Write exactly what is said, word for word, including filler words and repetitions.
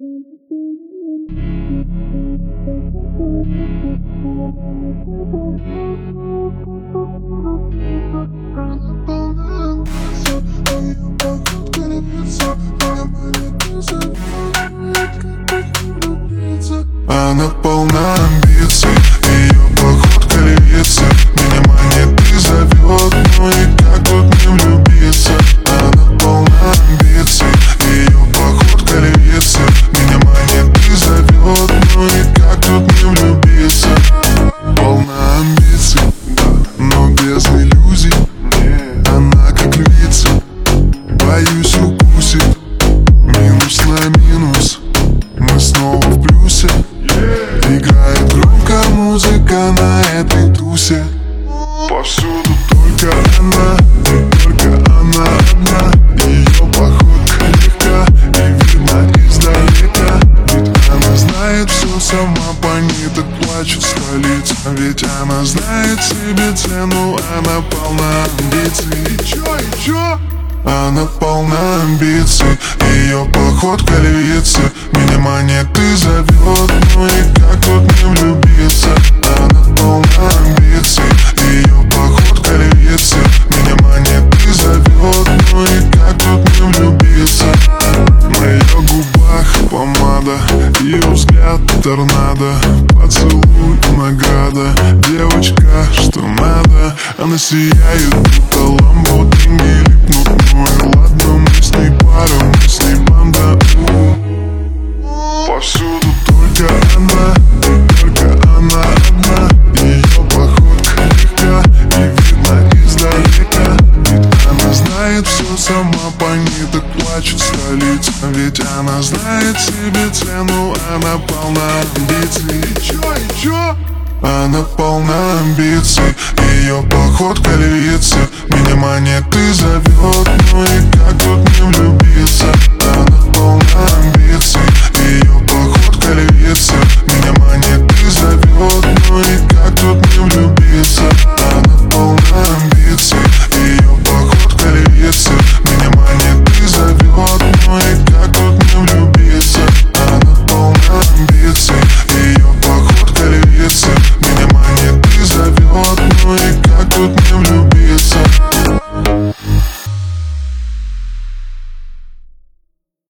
Она полна амбиций, ее походка льется. Меня манит и зовет, но никак тут не влюбиться. Она полна амбиций, ее походка льется. Меня манит и зовет, но никак тут не влюбиться. Полна амбиций, но без иллюзий. Она как львица, боюсь укусит. Минус на минус, мы снова в плюсе. Играет громко музыка на этой тусе. Повсюду только она, и только она одна. Ее походка легка и видно издалека. Ведь она знает все, сама по ней так плачет столица. Ведь она знает себе цену, она полна амбиций. И чё, и чё? Она полна амбиций, ее походка львица. Меня манит и зовет, но никак тут не влюбиться. Она полна амбиций, ее походка львица. Меня манит и зовет, но никак тут не влюбиться. На ее губах помада, ее взгляд торнадо. Поцелуй награда, девочка, что надо. Она сияет, будто ламборгини липнут. Ну и ладно, мы с ней пара, мы с ней банда. Повсюду только она, и только она одна. Ее походка легка и видно издалека. Ведь она знает все, сама по ней так плачет столица. Ведь она знает себе цену, она полна амбиций. И чё, и чё? Она полна амбиций, ее походка львица. Меня манит и зовет,